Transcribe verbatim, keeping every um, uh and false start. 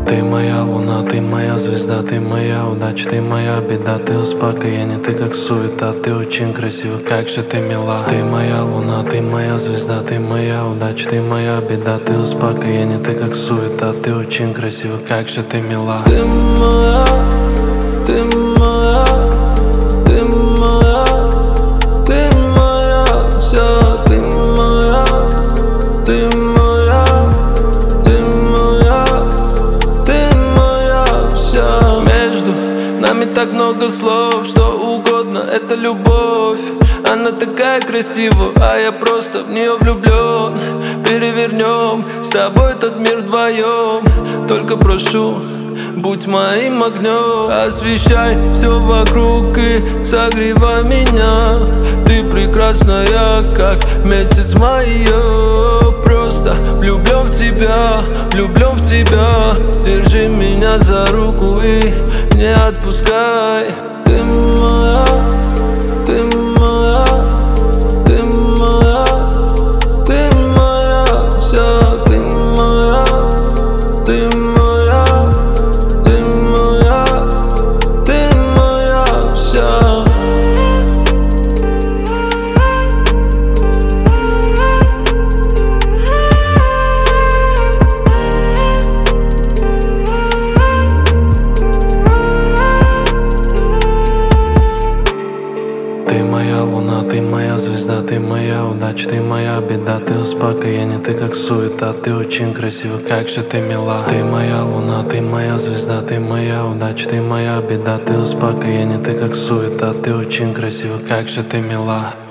Ты моя луна, ты моя звезда, ты моя удача, ты моя беда, ты успокоение, ты как суета, ты очень красива, как же ты мила. Ты моя луна, ты моя звезда, ты моя удача, ты моя беда, ты успокоение, ты как суета, ты очень красива, как же ты мила. Ты моя, ты моя, ты моя, ты моя вся, ты моя, ты моя, ты моя, ты моя вся. Между нами так много слов, что угодно, это любовь. Она такая красивая, а я просто в нее влюблен. Перевернем с тобой этот мир вдвоем. Только прошу, будь моим огнем. Освещай все вокруг и согревай меня. Ты прекрасная, как месяц майя. Просто влюблен в тебя, влюблен в тебя. Держи меня за руку и не отпускай. Ты моя, ты моя, ты моя, ты моя вся, ты моя, ты моя, ты моя, ты моя вся. Ты моя луна, ты моя звезда, ты моя удача, ты моя беда, ты успокоение, ты как суета, ты очень красива, как же ты мила. Ты моя луна, ты моя звезда, ты моя удача, ты моя беда, ты успокоение, ты как суета, ты очень красива, как же ты мила.